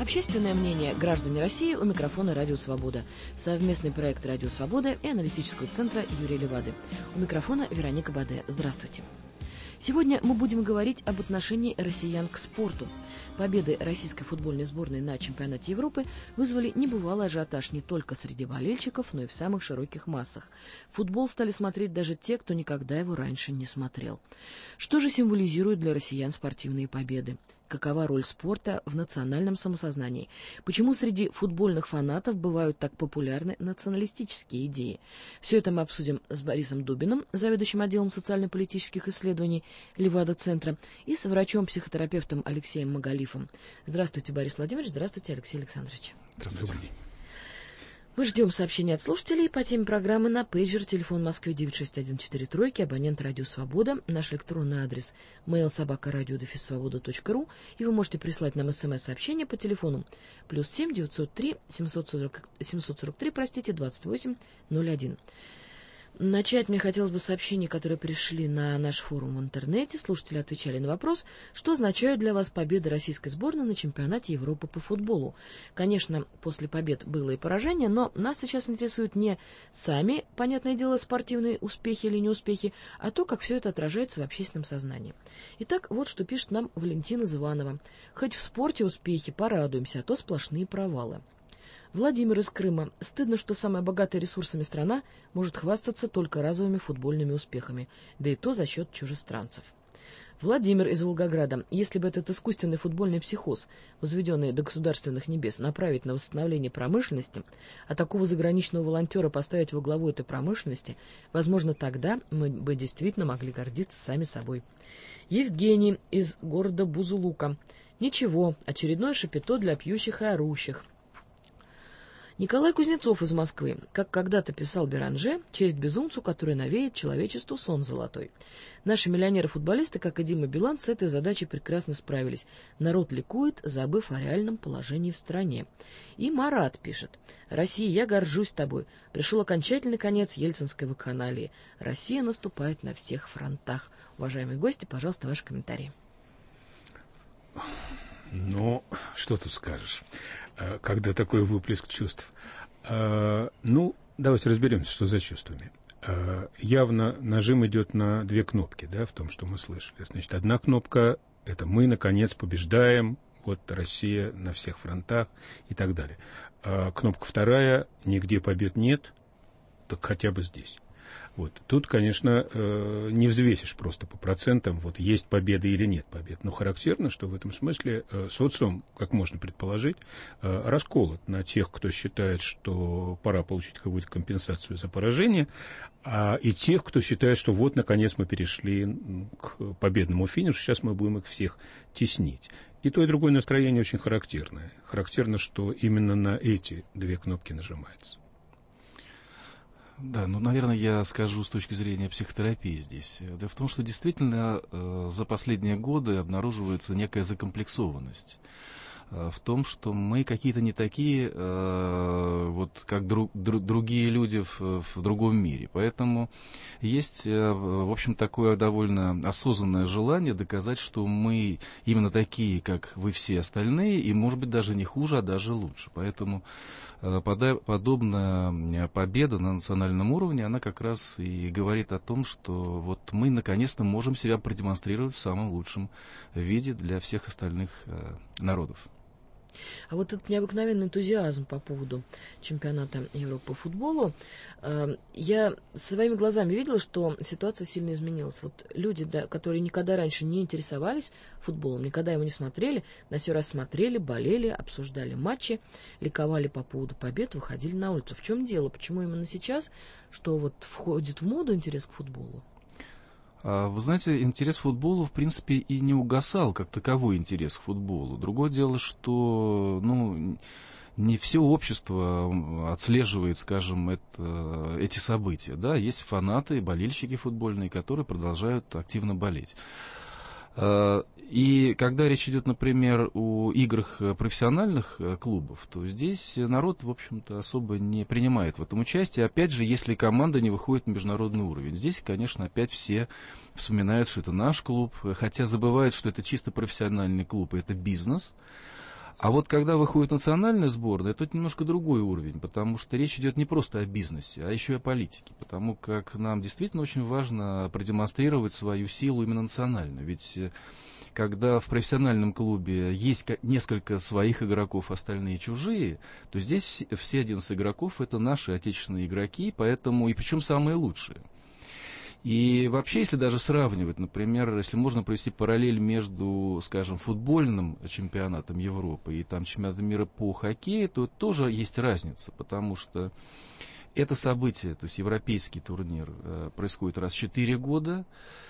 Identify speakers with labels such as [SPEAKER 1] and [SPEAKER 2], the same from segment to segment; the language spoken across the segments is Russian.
[SPEAKER 1] Общественное мнение граждане России у микрофона «Радио Свобода». Совместный проект «Радио Свобода» и аналитического центра Юрия Левады. У микрофона Вероника Баде. Здравствуйте. Сегодня мы будем говорить об отношении россиян к спорту. Победы российской футбольной сборной на чемпионате Европы вызвали небывалый ажиотаж не только среди болельщиков, но и в самых широких массах. Футбол стали смотреть даже те, кто никогда его раньше не смотрел. Что же символизируют для россиян спортивные победы? Какова роль спорта в национальном самосознании? Почему среди футбольных фанатов бывают так популярны националистические идеи? Все это мы обсудим с Борисом Дубиным, заведующим отделом социально-политических исследований Левада-центра, и с врачом-психотерапевтом Алексеем Магалифом. Здравствуйте, Борис Владимирович. Здравствуйте, Алексей Александрович.
[SPEAKER 2] Здравствуйте.
[SPEAKER 1] Мы ждем сообщения от слушателей по теме программы на пейджер, телефон Москвы 96143, абонент «Радио Свобода», наш электронный адрес mail@radio-svoboda.ru, и вы можете прислать нам смс-сообщение по телефону +7 903 743 28 01. Начать мне хотелось бы с сообщений, которые пришли на наш форум в интернете. Слушатели отвечали на вопрос, что означают для вас победы российской сборной на чемпионате Европы по футболу. Конечно, после побед было и поражение, но нас сейчас интересуют не сами, понятное дело, спортивные успехи или неуспехи, а то, как все это отражается в общественном сознании. Итак, вот что пишет нам Валентина из Иваново. Хоть в спорте успехи, порадуемся, а то сплошные провалы. Владимир из Крыма. Стыдно, что самая богатая ресурсами страна может хвастаться только разовыми футбольными успехами, да и то за счет чужестранцев. Владимир из Волгограда. Если бы этот искусственный футбольный психоз, возведенный до государственных небес, направить на восстановление промышленности, а такого заграничного волонтера поставить во главу этой промышленности, возможно, тогда мы бы действительно могли гордиться сами собой. Евгений из города Бузулука. Ничего, очередное шапито для пьющих и орущих. Николай Кузнецов из Москвы. Как когда-то писал Беранже, честь безумцу, который навеет человечеству сон золотой. Наши миллионеры-футболисты, как и Дима Билан, с этой задачей прекрасно справились. Народ ликует, забыв о реальном положении в стране. И Марат пишет. «Россия, я горжусь тобой. Пришел окончательный конец ельцинской вакханалии. Россия наступает на всех фронтах». Уважаемые гости, пожалуйста, ваши комментарии.
[SPEAKER 2] Ну, что тут скажешь, когда такой выплеск чувств? Давайте разберемся, что за чувствами. Явно нажим идет на две кнопки, да, в том, что мы слышали. Значит, одна кнопка – это мы, наконец, побеждаем, вот Россия на всех фронтах и так далее. Кнопка вторая – нигде побед нет, так хотя бы здесь. Вот. Тут, конечно, не взвесишь просто по процентам, вот есть победа или нет побед. Но характерно, что в этом смысле социум, как можно предположить, расколот на тех, кто считает, что пора получить какую-то компенсацию за поражение, и тех, кто считает, что вот, наконец, мы перешли к победному финишу, сейчас мы будем их всех теснить. И то, и другое настроение очень характерное. Характерно, что именно на эти две кнопки нажимается.
[SPEAKER 3] Да, наверное, я скажу с точки зрения психотерапии здесь. Дело в том, что действительно за последние годы обнаруживается некая закомплексованность в том, что мы какие-то не такие, вот как другие люди в другом мире. Поэтому есть, в общем, такое довольно осознанное желание доказать, что мы именно такие, как вы все остальные, и, может быть, даже не хуже, а даже лучше. Поэтому подобная победа на национальном уровне, она как раз и говорит о том, что вот мы наконец-то можем себя продемонстрировать в самом лучшем виде для всех остальных народов.
[SPEAKER 1] А вот этот необыкновенный энтузиазм по поводу чемпионата Европы по футболу, я своими глазами видела, что ситуация сильно изменилась. Вот люди, которые никогда раньше не интересовались футболом, никогда его не смотрели, на сей раз смотрели, болели, обсуждали матчи, ликовали по поводу побед, выходили на улицу. В чем дело? Почему именно сейчас, что вот входит в моду интерес к футболу?
[SPEAKER 3] Вы знаете, интерес к футболу, в принципе, и не угасал, как таковой интерес к футболу. Другое дело, что, не все общество отслеживает, скажем, эти события. Да? Есть фанаты, болельщики футбольные, которые продолжают активно болеть. И когда речь идет, например, о играх профессиональных клубов, то здесь народ, в общем-то, особо не принимает в этом участие. Опять же, если команда не выходит на международный уровень. Здесь, конечно, опять все вспоминают, что это наш клуб, хотя забывают, что это чисто профессиональный клуб, и это бизнес. А вот когда выходит национальная сборная, это немножко другой уровень, потому что речь идет не просто о бизнесе, а еще и о политике. Потому как нам действительно очень важно продемонстрировать свою силу именно национально. Ведь когда в профессиональном клубе есть несколько своих игроков, остальные чужие, то здесь все 11 игроков — это наши отечественные игроки, поэтому и причем самые лучшие. И вообще, если даже сравнивать, например, если можно провести параллель между, скажем, футбольным чемпионатом Европы и там чемпионатом мира по хоккею, то тоже есть разница, потому что это событие, то есть европейский турнир, происходит раз в 4 года,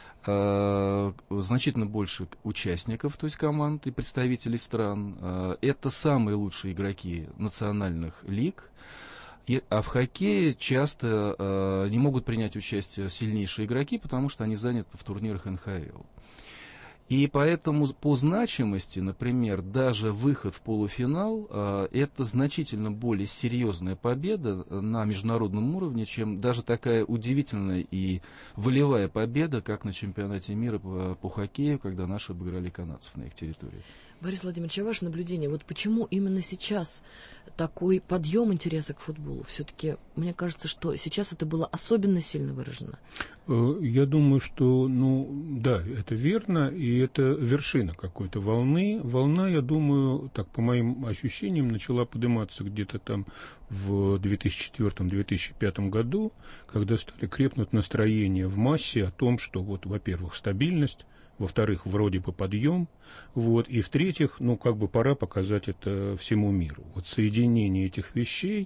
[SPEAKER 3] значительно больше участников, то есть команд и представителей стран. Это самые лучшие игроки национальных лиг. А в хоккее часто не могут принять участие сильнейшие игроки, потому что они заняты в турнирах НХЛ. И поэтому по значимости, например, даже выход в полуфинал это значительно более серьезная победа на международном уровне, чем даже такая удивительная и волевая победа, как на чемпионате мира по хоккею, когда наши обыграли канадцев на их территории.
[SPEAKER 1] Борис Владимирович, а ваше наблюдение, вот почему именно сейчас такой подъем интереса к футболу? Все-таки мне кажется, что сейчас это было особенно сильно выражено.
[SPEAKER 2] Я думаю, что, да, это верно, и это вершина какой-то волны. Волна, я думаю, так по моим ощущениям, начала подниматься где-то там в 2004-2005 году, когда стали крепнуть настроения в массе о том, что вот, во-первых, стабильность, во-вторых, вроде бы подъем, вот, и в-третьих, пора показать это всему миру. Вот соединение этих вещей,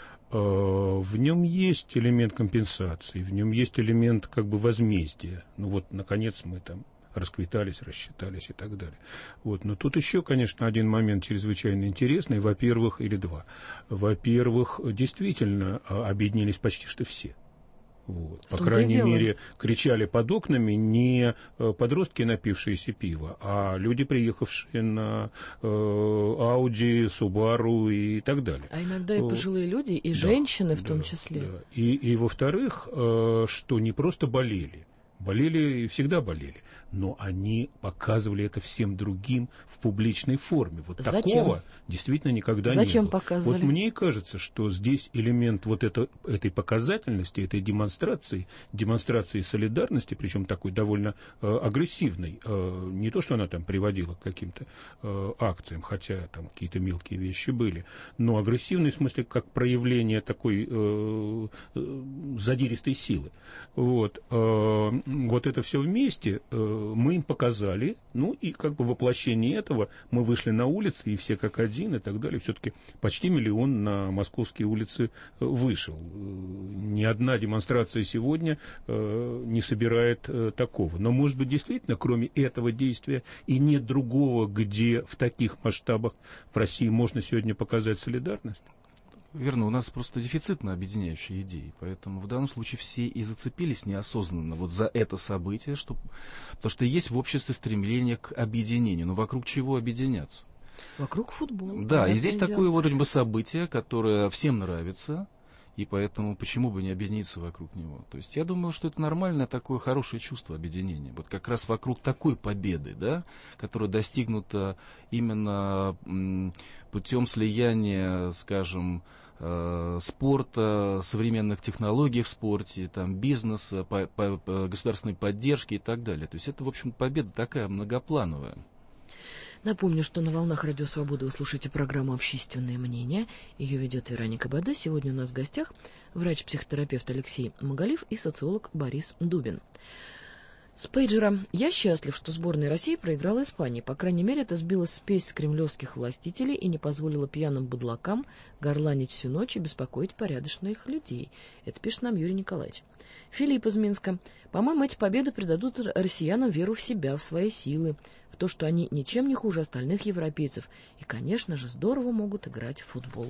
[SPEAKER 2] в нем есть элемент компенсации, в нем есть элемент возмездия. Наконец мы там расквитались, рассчитались и так далее. Вот. Но тут еще, конечно, один момент чрезвычайно интересный, во-первых, или два. Во-первых, действительно объединились почти что все. Вот. По крайней мере, кричали под окнами не подростки, напившиеся пива, а люди, приехавшие на Ауди, Субару и так далее.
[SPEAKER 1] А иногда и пожилые люди, и женщины в том числе.
[SPEAKER 2] Да. И во-вторых, что не просто болели и всегда болели, но они показывали это всем другим в публичной форме. Вот
[SPEAKER 1] Зачем?
[SPEAKER 2] Такого действительно никогда не было.
[SPEAKER 1] Зачем показывали?
[SPEAKER 2] Вот мне кажется, что здесь элемент этой показательности, этой демонстрации солидарности, причем такой довольно агрессивной. Не то, что она там приводила к каким-то акциям, хотя там какие-то мелкие вещи были, но агрессивной в смысле как проявление такой задиристой силы. Вот это все вместе мы им показали, и воплощение этого мы вышли на улицы, и все как один, и так далее. Все-таки почти 1 миллион на московские улицы вышел. Ни одна демонстрация сегодня не собирает такого. Но, может быть, действительно, кроме этого действия и нет другого, где в таких масштабах в России можно сегодня показать солидарность?
[SPEAKER 3] Верно, у нас просто дефицит на объединяющие идеи, поэтому в данном случае все и зацепились неосознанно вот за это событие, потому что есть в обществе стремление к объединению, но вокруг чего объединяться?
[SPEAKER 1] Вокруг футбола.
[SPEAKER 3] Да, и здесь такое событие, которое всем нравится, и поэтому почему бы не объединиться вокруг него? То есть я думаю, что это нормальное такое хорошее чувство объединения. Вот как раз вокруг такой победы, да, которая достигнута именно путем слияния, скажем, спорта, современных технологий в спорте, там, бизнеса, государственной поддержки и так далее. То есть это, в общем, победа такая многоплановая.
[SPEAKER 1] Напомню, что на «Волнах Радио Свобода» вы слушаете программу «Общественное мнение». Ее ведет Вероника Баде. Сегодня у нас в гостях врач-психотерапевт Алексей Магалиев и социолог Борис Дубин. С пейджера: «Я счастлив, что сборная России проиграла Испании. По крайней мере, это сбило спесь с кремлевских властителей и не позволило пьяным быдлакам горланить всю ночь и беспокоить порядочных людей». Это пишет нам Юрий Николаевич. Филипп из Минска: «По-моему, эти победы придадут россиянам веру в себя, в свои силы, в то, что они ничем не хуже остальных европейцев. И, конечно же, здорово могут играть в футбол».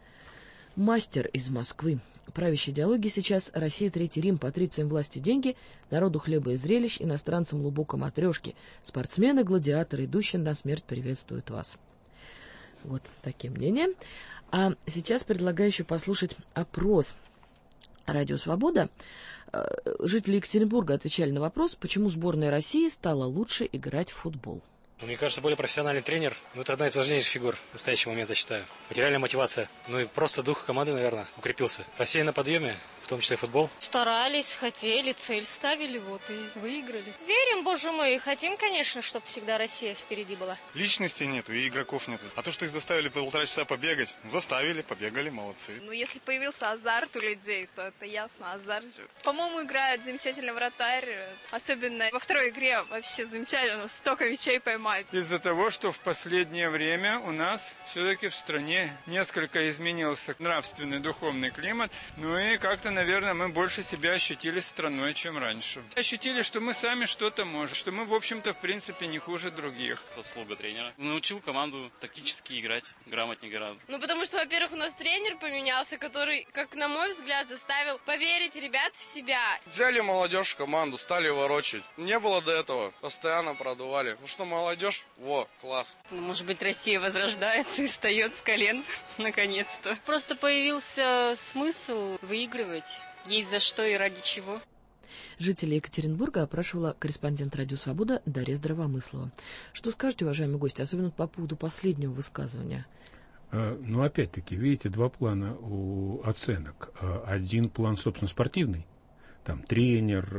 [SPEAKER 1] Мастер из Москвы: «Правящая идеология сейчас: Россия, Третий Рим, патрициям власти деньги, народу хлеба и зрелищ, иностранцам лубока матрешки. Спортсмены, гладиаторы, идущие на смерть, приветствуют вас». Вот такие мнения. А сейчас предлагаю еще послушать опрос «Радио Свобода». Жители Екатеринбурга отвечали на вопрос, почему сборная России стала лучше играть в футбол.
[SPEAKER 4] Мне кажется, более профессиональный тренер, это одна из важнейших фигур в настоящий момент, я считаю. Материальная мотивация, и просто дух команды, наверное, укрепился. Россия на подъеме, в том числе футбол.
[SPEAKER 5] Старались, хотели, цель ставили, и выиграли. Верим, боже мой, и хотим, конечно, чтобы всегда Россия впереди была.
[SPEAKER 6] Личности нет, и игроков нет. А то, что их заставили 1,5 часа побегать, заставили, побегали, молодцы.
[SPEAKER 7] Если появился азарт у людей, то это ясно, азарт же. По-моему, играет замечательный вратарь, особенно во второй игре вообще замечательно, столько мячей поймать.
[SPEAKER 8] Из-за того, что в последнее время у нас все-таки в стране несколько изменился нравственный, духовный климат, и как-то, наверное, мы больше себя ощутили страной, чем раньше. Ощутили, что мы сами что-то можем, что мы, в общем-то, в принципе, не хуже других.
[SPEAKER 9] Заслуга тренера. Научил команду тактически играть, грамотнее гораздо.
[SPEAKER 10] Потому что, во-первых, у нас тренер поменялся, который, как на мой взгляд, заставил поверить ребят в себя.
[SPEAKER 11] Взяли молодежь в команду, стали ворочать. Не было до этого, постоянно продували. Что молодежь, класс.
[SPEAKER 5] Может быть, Россия возрождается и встает с колен, наконец-то. Просто появился смысл выигрывать. Есть за что и ради чего.
[SPEAKER 1] Жителей Екатеринбурга опрашивала корреспондент «Радио Свобода» Дарья Здравомыслова. Что скажете, уважаемые гости, особенно по поводу последнего высказывания?
[SPEAKER 2] Опять-таки, видите, два плана у оценок. Один план, собственно, спортивный. Там тренер,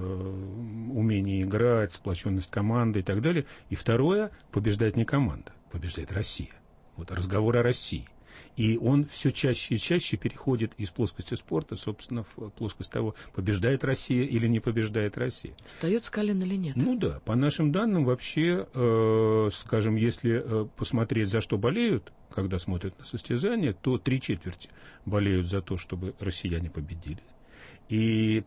[SPEAKER 2] умение играть, сплоченность команды и так далее. И второе, побеждает не команда, побеждает Россия. Разговор о России. И он все чаще и чаще переходит из плоскости спорта, собственно, в плоскость того, побеждает Россия или не побеждает Россия.
[SPEAKER 1] Встает с колен или нет?
[SPEAKER 2] Да, по нашим данным вообще, скажем, если посмотреть, за что болеют, когда смотрят на состязания, то 3/4 болеют за то, чтобы россияне победили. И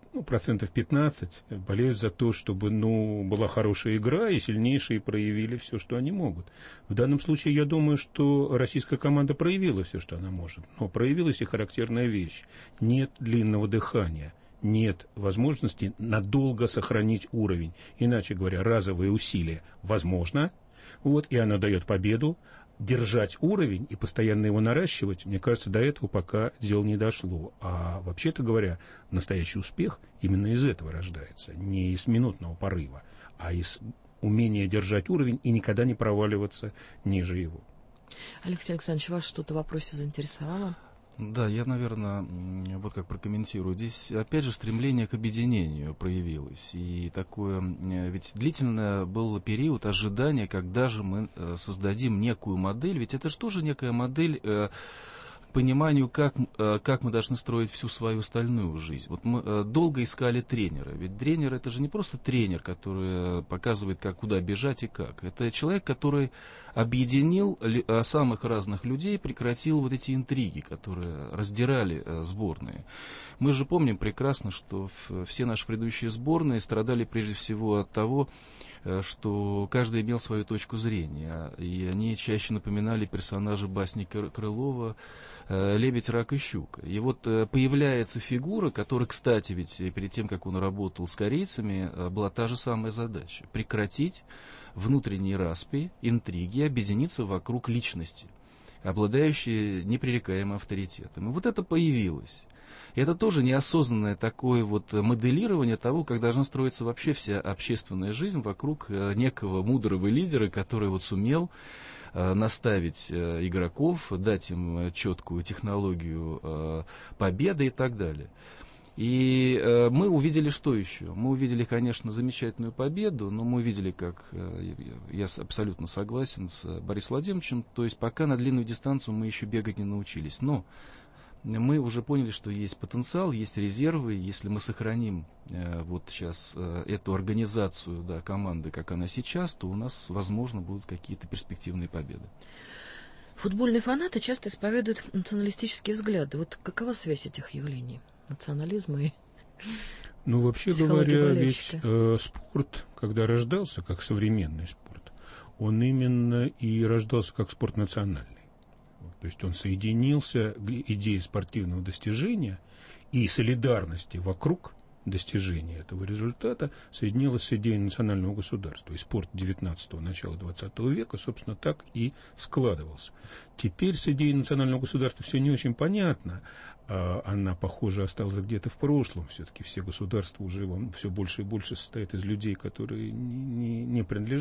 [SPEAKER 2] 15% болеют за то, чтобы была хорошая игра, и сильнейшие проявили все, что они могут. В данном случае, я думаю, что российская команда проявила все, что она может. Но проявилась и характерная вещь. Нет длинного дыхания, нет возможности надолго сохранить уровень. Иначе говоря, разовые усилия возможно, и она дает победу. Держать уровень и постоянно его наращивать, мне кажется, до этого пока дело не дошло. А вообще-то говоря, настоящий успех именно из этого рождается. Не из минутного порыва, а из умения держать уровень и никогда не проваливаться ниже его.
[SPEAKER 1] Алексей Александрович, вас что-то в вопросе заинтересовало?
[SPEAKER 3] Да, я, наверное, как прокомментирую. Здесь, опять же, стремление к объединению проявилось. И такое, ведь длительно был период ожидания, когда же мы создадим некую модель. Ведь это же тоже некая модель к пониманию, как мы должны строить всю свою остальную жизнь. Мы долго искали тренера. Ведь тренер — это же не просто тренер, который показывает, куда бежать и как. Это человек, который объединил самых разных людей, прекратил эти интриги, которые раздирали сборные. Мы же помним прекрасно, что все наши предыдущие сборные страдали прежде всего от того, что каждый имел свою точку зрения, и они чаще напоминали персонажа басни Крылова «Лебедь, рак и щука». И появляется фигура, которая, кстати, ведь перед тем, как он работал с корейцами, была та же самая задача — прекратить внутренние распри, интриги, объединиться вокруг личности, обладающей непререкаемым авторитетом. И это появилось. И это тоже неосознанное такое моделирование того, как должна строиться вообще вся общественная жизнь вокруг некого мудрого лидера, который сумел наставить игроков, дать им четкую технологию победы и так далее. И мы увидели что еще? Мы увидели, конечно, замечательную победу, но мы увидели, как, я абсолютно согласен с Борисом Владимировичем, то есть пока на длинную дистанцию мы еще бегать не научились. Но мы уже поняли, что есть потенциал, есть резервы. Если мы сохраним сейчас эту организацию команды, как она сейчас, то у нас, возможно, будут какие-то перспективные победы.
[SPEAKER 1] Футбольные фанаты часто исповедуют националистические взгляды. Какова связь этих явлений? Национализма и
[SPEAKER 2] вообще говоря, ведь спорт, когда рождался как современный спорт, он именно и рождался как спорт национальный. То есть он соединился, идея спортивного достижения и солидарности вокруг достижения этого результата соединилась с идеей национального государства. И спорт 19-го, начала 20 века, собственно, так и складывался. Теперь с идеей национального государства все не очень понятно. Она, похоже, осталась где-то в прошлом. Все-таки все государства уже все больше и больше состоят из людей, которые не принадлежат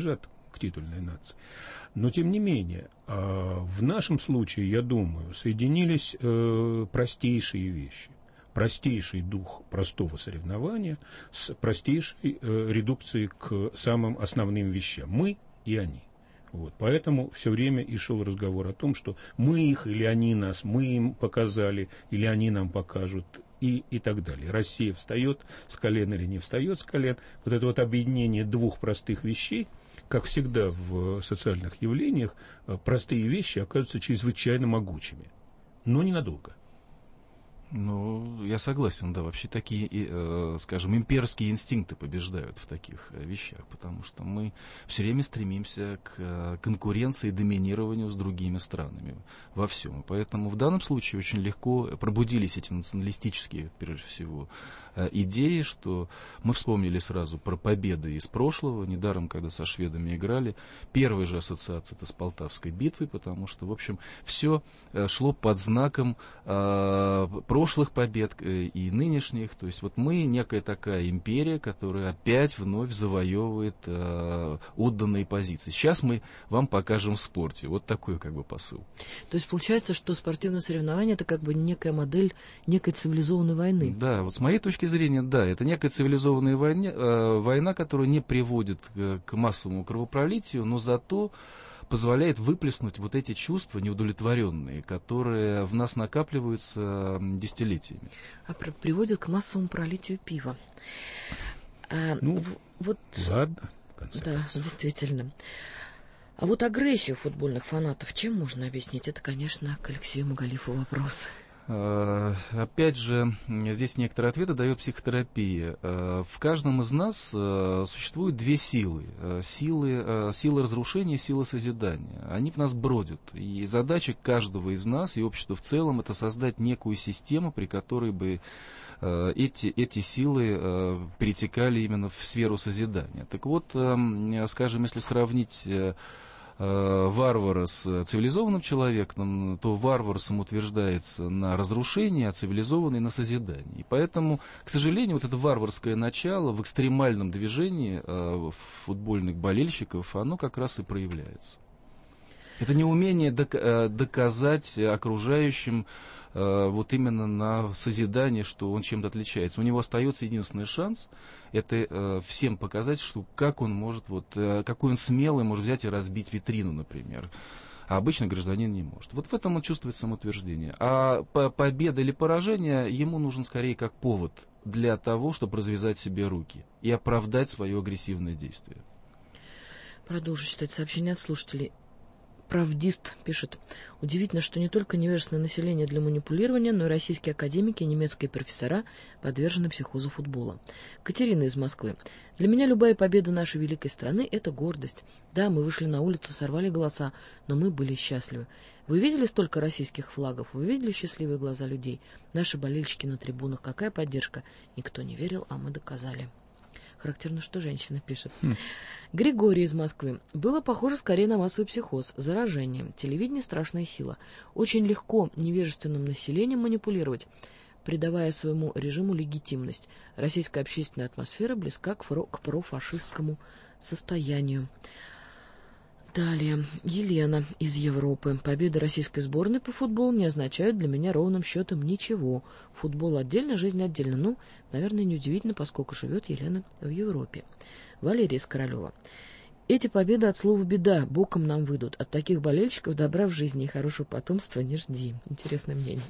[SPEAKER 2] к титульной нации. Но, тем не менее, в нашем случае, я думаю, соединились простейшие вещи. Простейший дух простого соревнования с простейшей редукцией к самым основным вещам. Мы и они. Вот. Поэтому все время и шел разговор о том, что мы их или они нас, мы им показали, или они нам покажут, и так далее. Россия встает с колен или не встает с колен. Вот это вот объединение двух простых вещей, как всегда в социальных явлениях, простые вещи оказываются чрезвычайно могучими, но ненадолго.
[SPEAKER 3] Ну, я согласен, да, вообще такие, скажем, имперские инстинкты побеждают в таких вещах, потому что мы все время стремимся к конкуренции и доминированию с другими странами во всем. Поэтому в данном случае очень легко пробудились эти националистические, прежде всего, идеи, что мы вспомнили сразу про победы из прошлого. Недаром, когда со шведами играли, первая же ассоциация это с Полтавской битвой, потому что, в общем, все шло под знаком прошлых побед и нынешних. То есть вот мы некая такая империя, которая опять вновь завоевывает отданные позиции. Сейчас мы вам покажем в спорте. Вот такой как бы посыл.
[SPEAKER 1] То есть получается, что спортивное соревнование это как бы некая модель некой цивилизованной войны.
[SPEAKER 3] Да, вот с моей точки зрения, да, это некая цивилизованная война, которая не приводит к массовому кровопролитию, но зато позволяет выплеснуть вот эти чувства неудовлетворенные, которые в нас накапливаются десятилетиями.
[SPEAKER 1] А приводит к массовому пролитию пива.
[SPEAKER 2] Вот, ладно, в конце концов.
[SPEAKER 1] Действительно. А вот агрессию футбольных фанатов чем можно объяснить? Это, конечно, к Алексею Магалифу вопрос.
[SPEAKER 3] Опять же, здесь некоторые ответы дает психотерапия. В каждом из нас существуют две силы. Сила разрушения и сила созидания. Они в нас бродят. И задача каждого из нас и общества в целом это создать некую систему, при которой бы эти силы перетекали именно в сферу созидания. Так вот, скажем, если сравнить варвара с цивилизованным человеком, то варвар самоутверждается на разрушении, а цивилизованный на созидании. И поэтому, к сожалению, вот это варварское начало в экстремальном движении футбольных болельщиков, оно как раз и проявляется. Это неумение доказать окружающим вот именно на созидание, что он чем-то отличается. У него остается единственный шанс, это всем показать, что как он может, какой он смелый, может взять и разбить витрину, например. А обычный гражданин не может. Вот в этом он чувствует самоутверждение. А победа или поражение ему нужен скорее как повод для того, чтобы развязать себе руки и оправдать свое агрессивное действие.
[SPEAKER 1] Продолжу читать сообщения от слушателей. Правдист пишет. Удивительно, что не только невежественное население для манипулирования, но и российские академики и немецкие профессора подвержены психозу футбола. Катерина из Москвы. Для меня любая победа нашей великой страны – это гордость. Да, мы вышли на улицу, сорвали голоса, но мы были счастливы. Вы видели столько российских флагов? Вы видели счастливые глаза людей? Наши болельщики на трибунах. Какая поддержка? Никто не верил, а мы доказали. Характерно, что женщина пишет. Григорий из Москвы. Было похоже скорее на массовый психоз, заражение. Телевидение – страшная сила. Очень легко невежественным населением манипулировать, придавая своему режиму легитимность. Российская общественная атмосфера близка к профашистскому состоянию. Далее. Елена из Европы. Победы российской сборной по футболу не означают для меня ровным счетом ничего. Футбол отдельно, жизнь отдельно. Ну, наверное, неудивительно, поскольку живет Елена в Европе. Валерия из Королева. Эти победы от слова беда боком нам выйдут. От таких болельщиков добра в жизни и хорошего потомства не жди. Интересное мнение.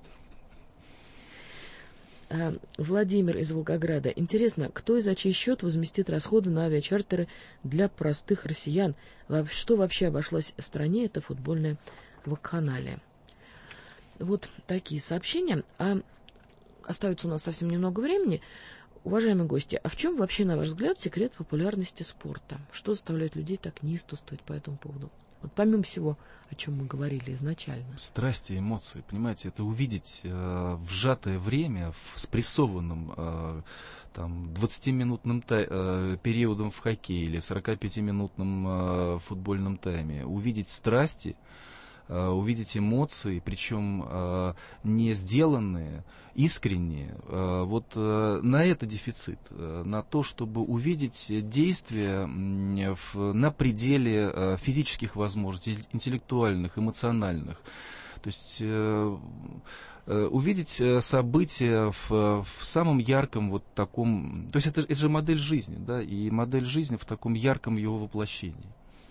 [SPEAKER 1] Владимир из Волгограда. Интересно, кто и за чей счет возместит расходы на авиачартеры для простых россиян? Что вообще обошлось стране эта футбольная вакханалия? Вот такие сообщения. А остается у нас совсем немного времени. Уважаемые гости, а в чем вообще, на ваш взгляд, секрет популярности спорта? Что заставляет людей так неистовствовать по этому поводу? Вот помимо всего, о чем мы говорили изначально.
[SPEAKER 3] Страсти, эмоции, понимаете, это увидеть в сжатое время, в спрессованном 20-минутным периодом в хоккее или 45-минутном футбольном тайме, увидеть страсти, увидеть эмоции, причем не сделанные, искренние. Вот на это дефицит, на то, чтобы увидеть действия на пределе физических возможностей, интеллектуальных, эмоциональных. То есть увидеть события в самом ярком вот таком... То есть это же модель жизни, да, и модель жизни в таком ярком его воплощении.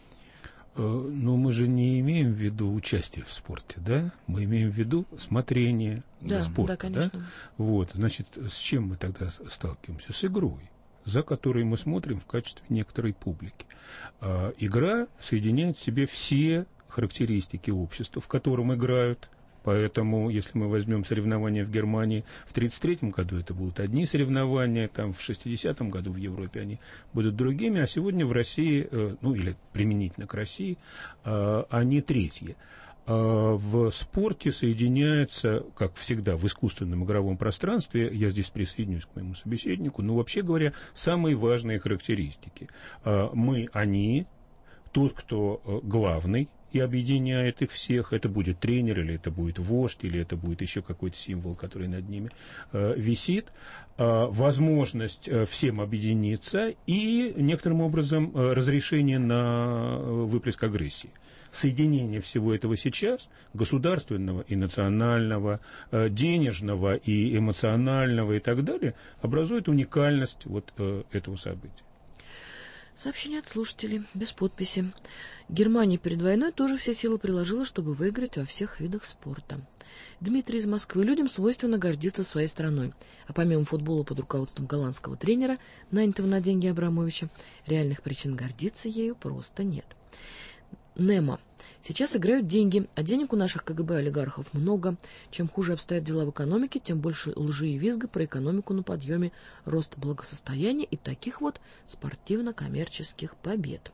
[SPEAKER 2] Но мы же не имеем в виду участие в спорте, да? Мы имеем в виду смотрение спорта,
[SPEAKER 1] да, конечно.
[SPEAKER 2] Да? Вот, значит, с чем мы тогда сталкиваемся? С игрой, за которой мы смотрим в качестве некоторой публики. Игра соединяет в себе все характеристики общества, в котором играют. Поэтому, если мы возьмем соревнования в Германии в 1933 году, это будут одни соревнования, там в 60-м году в Европе они будут другими, а сегодня в России, ну или применительно к России, они третьи. В спорте соединяется, как всегда, в искусственном игровом пространстве, я здесь присоединюсь к моему собеседнику, но вообще говоря, самые важные характеристики. Мы, они, тот, кто главный, и объединяет их всех. Это будет тренер, или это будет вождь, или это будет еще какой-то символ, который над ними висит. Возможность всем объединиться и некоторым образом разрешение на выплеск агрессии. Соединение всего этого сейчас, государственного и национального, денежного и эмоционального и так далее, образует уникальность вот этого события.
[SPEAKER 1] Сообщение от слушателей, без подписи. Германия перед войной тоже все силы приложила, чтобы выиграть во всех видах спорта. Дмитрий из Москвы. Людям свойственно гордиться своей страной. А помимо футбола под руководством голландского тренера, нанятого на деньги Абрамовича, реальных причин гордиться ею просто нет. Немо. Сейчас играют деньги, а денег у наших КГБ-олигархов много. Чем хуже обстоят дела в экономике, тем больше лжи и визга про экономику на подъеме, рост благосостояния и таких вот спортивно-коммерческих побед.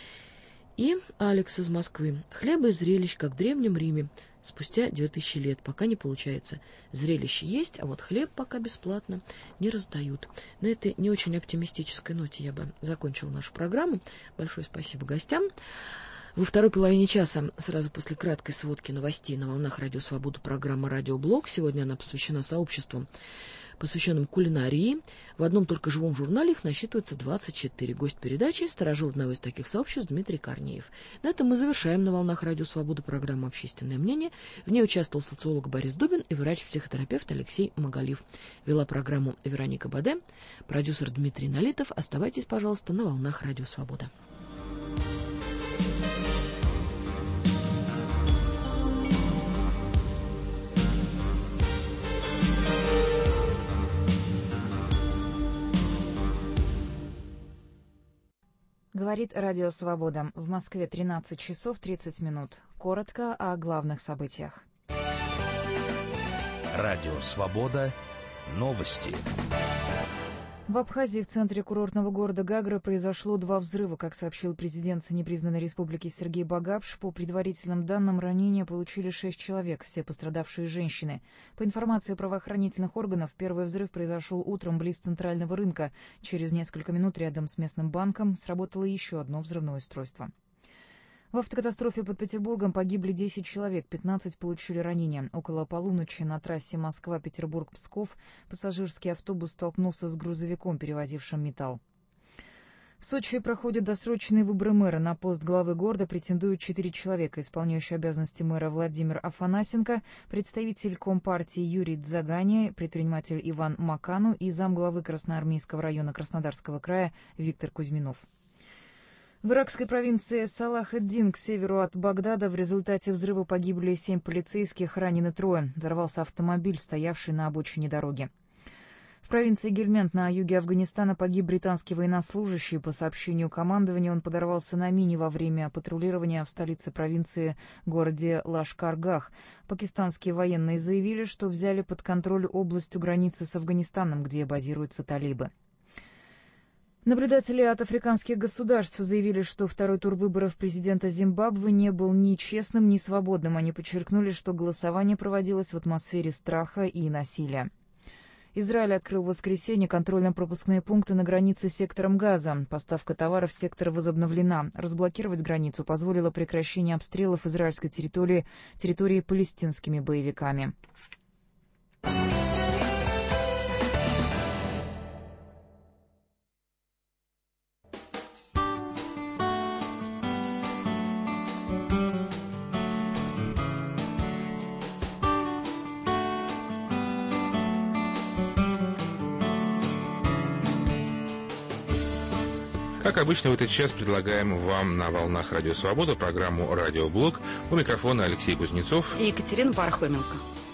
[SPEAKER 1] И Алекс из Москвы. Хлеба и зрелищ, как в Древнем Риме, спустя 2000 лет, пока не получается. Зрелище есть, а вот хлеб пока бесплатно не раздают. На этой не очень оптимистической ноте я бы закончила нашу программу. Большое спасибо гостям. Во второй половине часа, сразу после краткой сводки новостей на волнах Радио Свобода, программа «Радиоблог». Сегодня она посвящена сообществам, посвященным кулинарии. В одном только живом журнале их насчитывается 24. Гость передачи — сторожил одного из таких сообществ Дмитрий Корнеев. На этом мы завершаем на волнах Радио Свобода программу «Общественное мнение». В ней участвовал социолог Борис Дубин и врач-психотерапевт Алексей Магалив. Вела программу Вероника Баде, продюсер Дмитрий Налитов. Оставайтесь, пожалуйста, на волнах Радио Свобода.
[SPEAKER 12] Говорит Радио Свобода. В Москве 13 часов 30 минут. Коротко о главных событиях.
[SPEAKER 13] Радио Свобода. Новости.
[SPEAKER 12] В Абхазии, в центре курортного города Гагра, произошло 2 взрыва. Как сообщил президент непризнанной республики Сергей Багапш, по предварительным данным, ранения получили 6 человек, все пострадавшие женщины. По информации правоохранительных органов, первый взрыв произошел утром близ центрального рынка. Через несколько минут рядом с местным банком сработало еще одно взрывное устройство. В автокатастрофе под Петербургом погибли 10 человек, 15 получили ранения. Около полуночи на трассе Москва-Петербург-Псков пассажирский автобус столкнулся с грузовиком, перевозившим металл. В Сочи проходят досрочные выборы мэра. На пост главы города претендуют 4 человека. Исполняющий обязанности мэра Владимир Афанасенко, представитель Компартии Юрий Дзагани, предприниматель Иван Макану и замглавы Красноармейского района Краснодарского края Виктор Кузьминов. В иракской провинции Салах-эд-Дин к северу от Багдада в результате взрыва погибли 7 полицейских, ранены 3. Взорвался автомобиль, стоявший на обочине дороги. В провинции Гельмент на юге Афганистана погиб британский военнослужащий. По сообщению командования, он подорвался на мине во время патрулирования в столице провинции, городе Лашкар-Гах. Пакистанские военные заявили, что взяли под контроль область у границы с Афганистаном, где базируются талибы. Наблюдатели от африканских государств заявили, что второй тур выборов президента Зимбабве не был ни честным, ни свободным. Они подчеркнули, что голосование проводилось в атмосфере страха и насилия. Израиль открыл в воскресенье контрольно-пропускные пункты на границе с сектором Газа. Поставка товаров в сектор возобновлена. Разблокировать границу позволило прекращение обстрелов израильской территории палестинскими боевиками.
[SPEAKER 14] Как обычно, в этот час предлагаем вам на волнах Радио Свобода программу «Радиоблог». У микрофона Алексей Кузнецов
[SPEAKER 15] и Екатерина Пархоменко.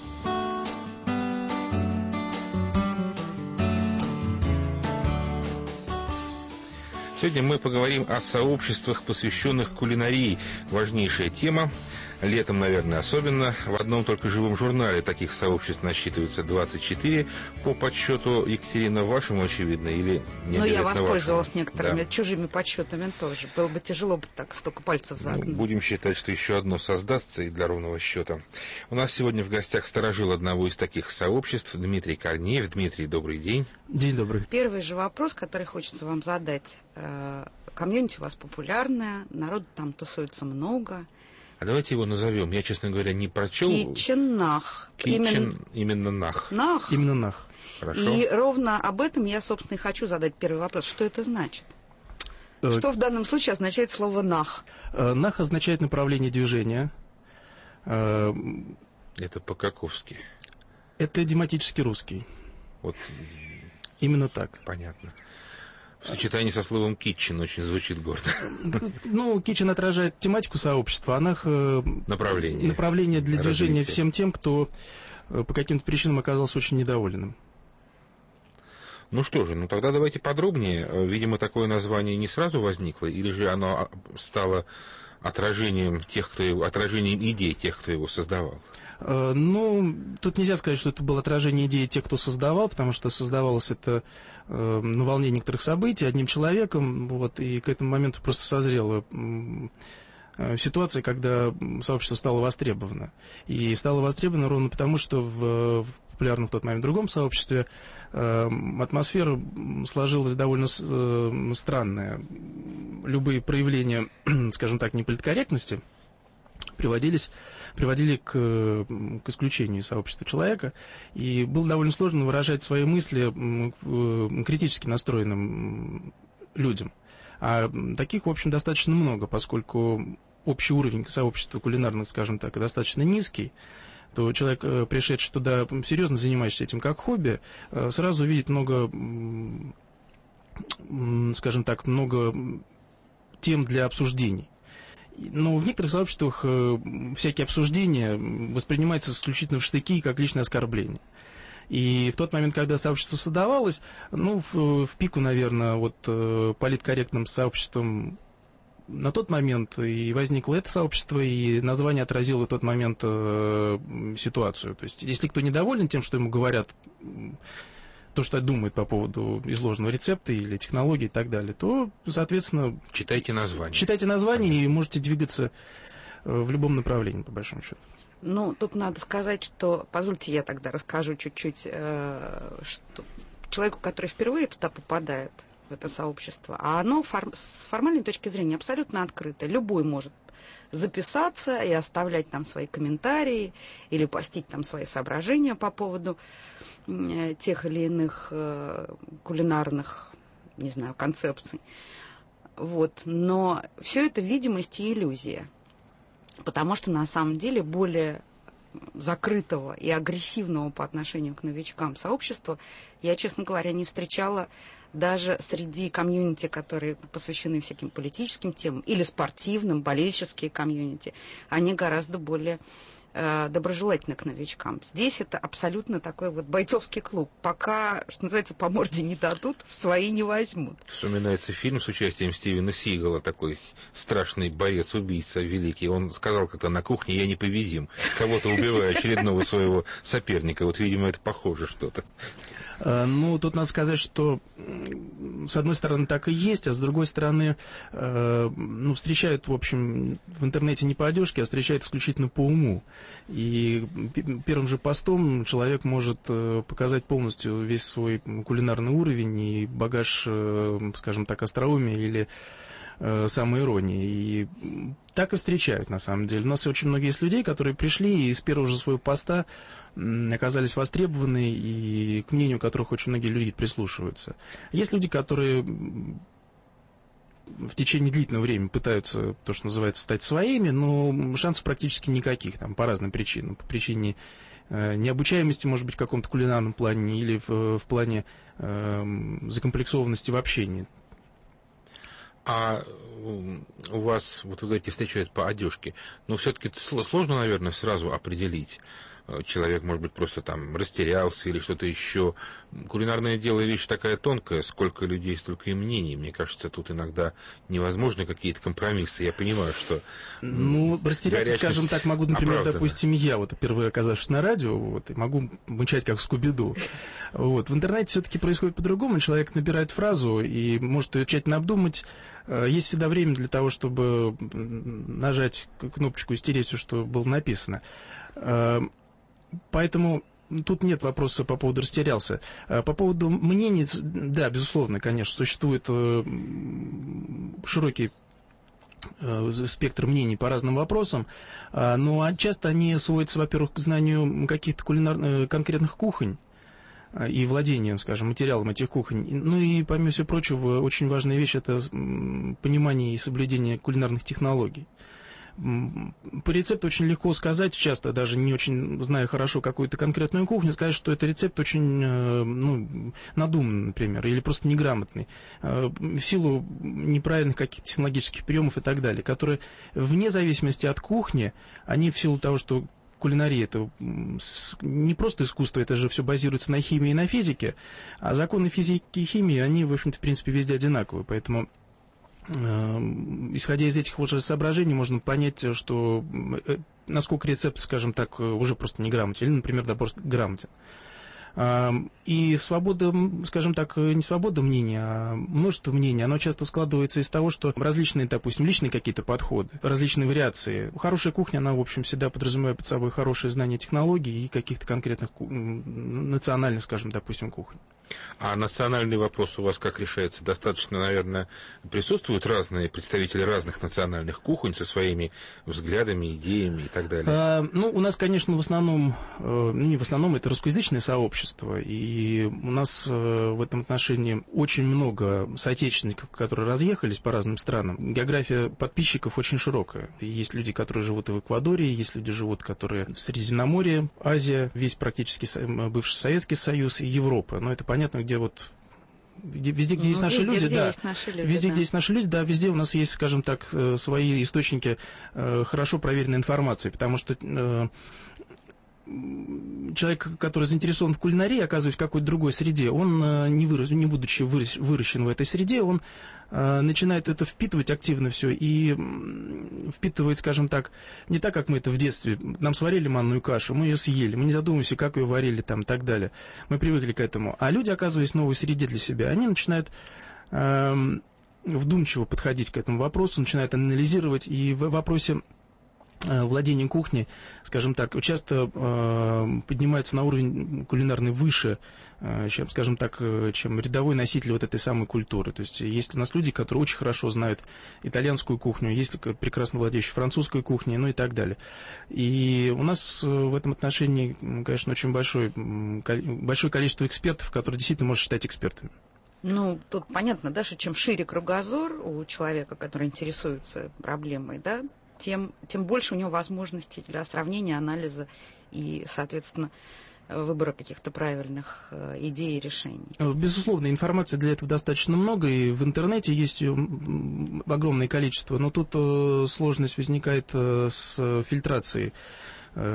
[SPEAKER 14] Сегодня мы поговорим о сообществах, посвященных кулинарии. Важнейшая тема. Летом, наверное, особенно. В одном только живом журнале таких сообществ насчитывается 24. По подсчету, Екатерина, вашему, очевидно, или не обязательно
[SPEAKER 15] я воспользовалась
[SPEAKER 14] вашему?
[SPEAKER 15] некоторыми чужими подсчетами тоже. Было бы тяжело бы так столько пальцев загнуть.
[SPEAKER 14] Будем считать, что еще одно создастся и для ровного счета. У нас сегодня в гостях старожил одного из таких сообществ Дмитрий Корнеев. Дмитрий, добрый день.
[SPEAKER 16] День добрый.
[SPEAKER 15] Первый же вопрос, который хочется вам задать. Комьюнити у вас популярное, народу там тусуется много.
[SPEAKER 14] А давайте его назовем. Я, честно говоря, не прочел.
[SPEAKER 15] Китчен-нах.
[SPEAKER 14] Именно нах.
[SPEAKER 15] Нах.
[SPEAKER 16] Именно нах.
[SPEAKER 14] Хорошо.
[SPEAKER 15] И ровно об этом я, собственно, и хочу задать первый вопрос. Что это значит? Что в данном случае означает слово нах?
[SPEAKER 16] Нах означает направление движения.
[SPEAKER 14] Это по-каковски?
[SPEAKER 16] Это идиоматически русский.
[SPEAKER 14] Вот.
[SPEAKER 16] Именно так.
[SPEAKER 14] Понятно. В сочетании со словом «китчен» очень звучит гордо.
[SPEAKER 16] Ну, китчен отражает тематику сообщества, а нах направление для движения всем тем, кто по каким-то причинам оказался очень недоволен.
[SPEAKER 14] Ну что же, тогда давайте подробнее. Видимо, такое название не сразу возникло, или же оно стало отражением идей тех, кто его создавал?
[SPEAKER 16] Ну, тут нельзя сказать, что это было отражение идеи тех, кто создавал, потому что создавалось это на волне некоторых событий одним человеком, и к этому моменту просто созрела ситуация, когда сообщество стало востребовано. И стало востребовано ровно потому, что в популярном в тот момент другом сообществе атмосфера сложилась довольно странная. Любые проявления, скажем так, неполиткорректности приводили к исключению сообщества человека, и было довольно сложно выражать свои мысли критически настроенным людям. А таких, в общем, достаточно много, поскольку общий уровень сообщества кулинарных, скажем так, достаточно низкий, то человек, пришедший туда, серьезно занимающийся этим как хобби, сразу видит много, скажем так, много тем для обсуждений. Но в некоторых сообществах всякие обсуждения воспринимаются исключительно в штыки, как личное оскорбление. И в тот момент, когда сообщество создавалось, в пику, наверное, политкорректным сообществом на тот момент и возникло это сообщество, и название отразило в тот момент ситуацию. То есть, если кто недоволен тем, что ему говорят, то, что думает по поводу изложенного рецепта или технологии и так далее, то, соответственно...
[SPEAKER 14] Читайте название.
[SPEAKER 16] Читайте название и можете двигаться в любом направлении, по большому счету.
[SPEAKER 15] Тут надо сказать, что... Позвольте, я тогда расскажу чуть-чуть, что человеку, который впервые туда попадает, в это сообщество, а оно с формальной точки зрения абсолютно открыто. Любой может записаться и оставлять там свои комментарии или постить там свои соображения по поводу тех или иных кулинарных, не знаю, концепций. Но все это видимость и иллюзия. Потому что на самом деле более закрытого и агрессивного по отношению к новичкам сообщества я, честно говоря, не встречала даже среди комьюнити, которые посвящены всяким политическим темам, или спортивным, болельщические комьюнити. Они гораздо более доброжелательны к новичкам. Здесь это абсолютно такой бойцовский клуб. Пока, что называется, по морде не дадут, в свои не возьмут.
[SPEAKER 14] Вспоминается фильм с участием Стивена Сигала, такой страшный боец-убийца великий. Он сказал как-то на кухне: я непобедим, кого-то убивая очередного своего соперника. Видимо, это похоже что-то.
[SPEAKER 16] Тут надо сказать, что с одной стороны, так и есть, а с другой стороны, встречают, в общем, в интернете не по одежке, а встречают исключительно по уму. И первым же постом человек может показать полностью весь свой кулинарный уровень и багаж, скажем так, остроумия или самоиронии. И так и встречают, на самом деле. У нас очень много есть людей, которые пришли и с первого же своего поста оказались востребованы, и к мнению которых очень многие люди прислушиваются. Есть люди, которые в течение длительного времени пытаются, то, что называется, стать своими, но шансов практически никаких, там, по разным причинам. По причине необучаемости, может быть, в каком-то кулинарном плане, или в плане закомплексованности в общении.
[SPEAKER 14] А у вас, вот вы говорите, встречают по одежке, но все-таки сложно, наверное, сразу определить. Человек, может быть, просто там растерялся или что-то еще. Кулинарное дело вещь такая тонкая, сколько людей, столько и мнений. Мне кажется, тут иногда невозможны какие-то компромиссы. Я понимаю, что...
[SPEAKER 16] растеряться, скажем так, могу, например,
[SPEAKER 14] оправдана.
[SPEAKER 16] Допустим, я, впервые оказавшись на радио, и могу мычать как Скуби-Ду. В интернете все-таки происходит по-другому. Человек набирает фразу и может ее тщательно обдумать. Есть всегда время для того, чтобы нажать кнопочку и стереть все, что было написано. Поэтому тут нет вопроса по поводу «растерялся». По поводу мнений, да, безусловно, конечно, существует широкий спектр мнений по разным вопросам, но часто они сводятся, во-первых, к знанию каких-то конкретных кухонь и владению, скажем, материалом этих кухонь. Ну и, помимо всего прочего, очень важная вещь – это понимание и соблюдение кулинарных технологий. По рецепту очень легко сказать, часто даже не очень зная хорошо какую-то конкретную кухню, сказать, что это рецепт очень надуманный, например, или просто неграмотный, в силу неправильных каких-то технологических приемов и так далее, которые вне зависимости от кухни, они в силу того, что кулинария — это не просто искусство, это же все базируется на химии и на физике, а законы физики и химии, они, в общем-то, в принципе, везде одинаковые, поэтому... Исходя из этих вот же соображений, можно понять, что насколько рецепт, скажем так, уже просто неграмотен, или, например, набор грамотен. И свобода, скажем так, не свобода мнения, а множество мнений, оно часто складывается из того, что различные, допустим, личные какие-то подходы, различные вариации. Хорошая кухня, она, в общем, всегда подразумевает под собой хорошее знание технологий и каких-то конкретных национальных, скажем, допустим, кухонь.
[SPEAKER 14] А национальный вопрос у вас как решается? Достаточно, наверное, присутствуют разные представители разных национальных кухонь со своими взглядами, идеями и так далее?
[SPEAKER 16] У нас, конечно, в основном, не в основном, это русскоязычное сообщество, и у нас в этом отношении очень много соотечественников, которые разъехались по разным странам. География подписчиков очень широкая. Есть люди, которые живут и в Эквадоре, есть люди, которые в Средиземноморье, Азия, весь практически бывший Советский Союз и Европа. Но это понятно, где везде, где есть наши люди, да. Везде, где есть наши люди, да, везде у нас есть, скажем так, свои источники хорошо проверенной информации, потому что человек, который заинтересован в кулинарии, оказываясь в какой-то другой среде, он, не будучи выращен в этой среде, он начинает это впитывать активно все и впитывает, скажем так, не так, как мы это в детстве. Нам сварили манную кашу, мы ее съели, мы не задумываемся, как ее варили там и так далее. Мы привыкли к этому. А люди, оказываясь в новой среде для себя, они начинают вдумчиво подходить к этому вопросу, начинают анализировать, и в вопросе владение кухней, скажем так, часто поднимаются на уровень кулинарный выше, чем, скажем так, чем рядовой носитель вот этой самой культуры. То есть есть у нас люди, которые очень хорошо знают итальянскую кухню, есть прекрасно владеющие французской кухней, ну и так далее. И у нас в этом отношении, конечно, очень большое количество экспертов, которые действительно можно считать экспертами.
[SPEAKER 15] Тут понятно, да, что чем шире кругозор у человека, который интересуется проблемой, да, тем больше у него возможностей для сравнения, анализа и, соответственно, выбора каких-то правильных идей и решений.
[SPEAKER 16] Безусловно, информации для этого достаточно много, и в интернете есть ее огромное количество, но тут сложность возникает с фильтрацией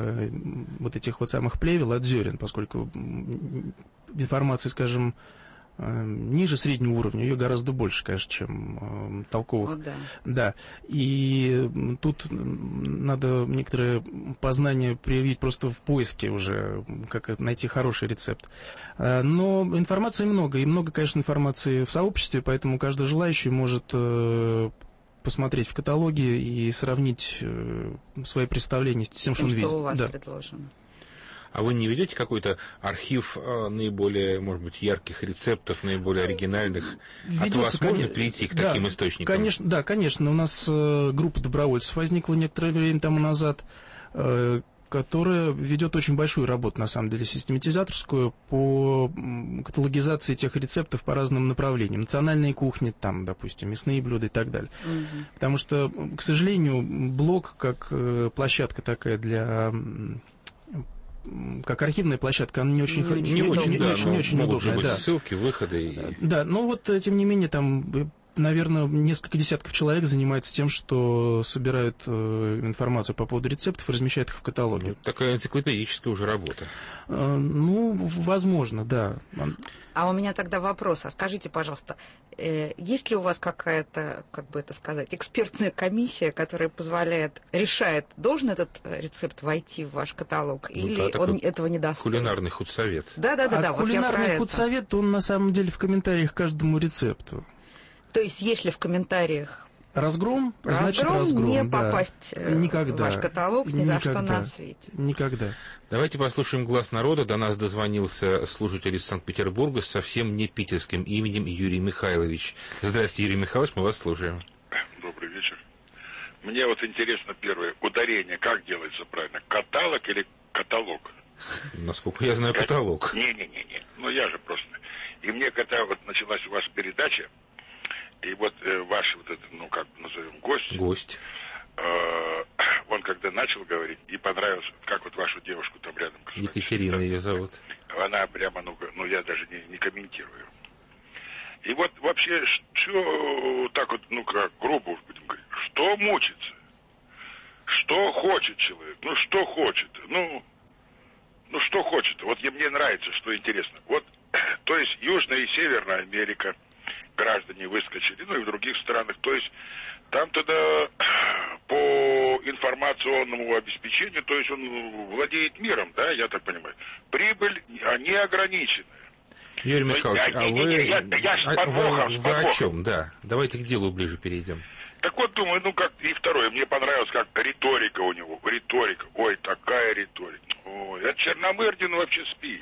[SPEAKER 16] вот этих вот самых плевел от зерен, поскольку информации, скажем, ниже среднего уровня, ее гораздо больше, конечно, чем толковых. Да. И тут надо некоторое познание проявить просто в поиске уже, как найти хороший рецепт. Но информации много, и много, конечно, информации в сообществе, поэтому каждый желающий может посмотреть в каталоге и сравнить свои представления с тем, что он видит.
[SPEAKER 15] Что у вас предложено.
[SPEAKER 14] А вы не ведете какой-то архив наиболее, может быть, ярких рецептов, наиболее оригинальных? Ведется, от вас можно прийти к таким источникам?
[SPEAKER 16] Конечно, да, конечно. У нас группа добровольцев возникла некоторое время тому назад, которая ведет очень большую работу, на самом деле, систематизаторскую по каталогизации тех рецептов по разным направлениям. Национальные кухни, там, допустим, мясные блюда и так далее. Потому что, к сожалению, блог, как площадка такая для... как архивная площадка, она не очень удобная.
[SPEAKER 14] Быть ссылки, выходы.
[SPEAKER 16] Да, но вот, тем не менее, там, наверное, несколько десятков человек занимается тем, что собирают информацию по поводу рецептов и размещают их в каталоге.
[SPEAKER 14] Такая энциклопедическая уже работа.
[SPEAKER 16] Возможно, да.
[SPEAKER 15] А у меня тогда вопрос. А скажите, пожалуйста, есть ли у вас какая-то, как бы это сказать, экспертная комиссия, которая решает, должен этот рецепт войти в ваш каталог, или он этого не достоин?
[SPEAKER 14] Кулинарный худсовет.
[SPEAKER 15] Да.
[SPEAKER 16] Кулинарный худсовет, он на самом деле в комментариях к каждому рецепту.
[SPEAKER 15] То есть, если в комментариях
[SPEAKER 16] разгром, значит разгром.
[SPEAKER 15] Не попасть в ваш каталог ни за что на свете.
[SPEAKER 16] Никогда.
[SPEAKER 14] Давайте послушаем «Глаз народа». До нас дозвонился слушатель из Санкт-Петербурга с совсем не питерским именем Юрий Михайлович. Здравствуйте, Юрий Михайлович, мы вас слушаем.
[SPEAKER 17] Добрый вечер. Мне вот интересно первое, ударение как делается правильно? Каталог или каталог?
[SPEAKER 14] Насколько я знаю, каталог.
[SPEAKER 17] Не. Ну я же просто. И мне, когда вот началась у вас передача, и вот ваш вот этот, ну как назовем, гость, он когда начал говорить, и понравился, как вот вашу девушку там рядом.
[SPEAKER 14] Екатерина ее зовут.
[SPEAKER 17] Она прямо, ну я даже не комментирую. И вот вообще, что так вот, ну как, грубо уж будем говорить, что мучится? Что хочет человек? Ну что хочет? Ну что хочет? Вот мне нравится, что интересно. Вот, то есть Южная и Северная Америка, граждане выскочили, ну и в других странах. То есть там тогда по информационному обеспечению, то есть он владеет миром, да, я так понимаю. Прибыль неограниченная.
[SPEAKER 14] Юрий Михайлович, вы о чем? Да, давайте к делу ближе перейдем.
[SPEAKER 17] Так вот, думаю, и второе, мне понравилось, как риторика у него, ой, такая риторика. Ой, от Черномырдина вообще спит.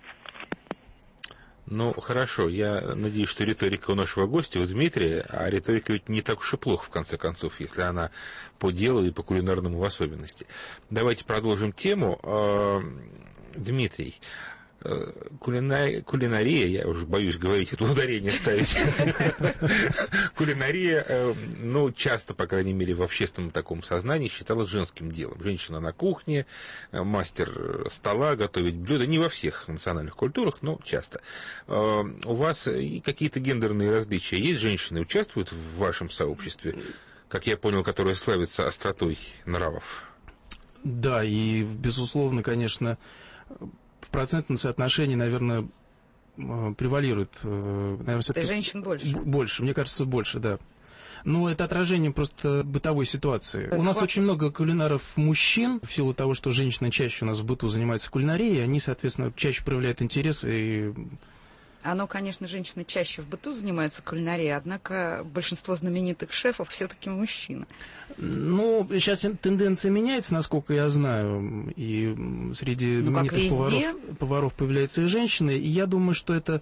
[SPEAKER 14] Ну, хорошо, я надеюсь, что риторика у нашего гостя, у Дмитрия, а риторика ведь не так уж и плохо, в конце концов, если она по делу и по кулинарному в особенности. Давайте продолжим тему. Дмитрий, кулинария, я уже боюсь говорить, это ударение ставить. Кулинария, ну, часто, по крайней мере, в общественном таком сознании считалась женским делом. Женщина на кухне, мастер стола, готовить блюда. Не во всех национальных культурах, но часто. У вас какие-то гендерные различия есть? Женщины участвуют в вашем сообществе, как я понял, которое славится остротой нравов?
[SPEAKER 16] Да, и, безусловно, конечно, в процентном соотношении, наверное, превалирует. Наверное, все-таки
[SPEAKER 15] женщин больше?
[SPEAKER 16] Больше, мне кажется, больше, да. Но это отражение просто бытовой ситуации. У нас очень много кулинаров-мужчин, в силу того, что женщины чаще у нас в быту занимаются кулинарией, они, соответственно, чаще проявляют интерес и...
[SPEAKER 15] Конечно, женщины чаще в быту занимаются кулинарией, однако большинство знаменитых шефов все-таки мужчины.
[SPEAKER 16] Ну, сейчас тенденция меняется, насколько я знаю, и среди знаменитых поваров появляются и женщины, и я думаю, что это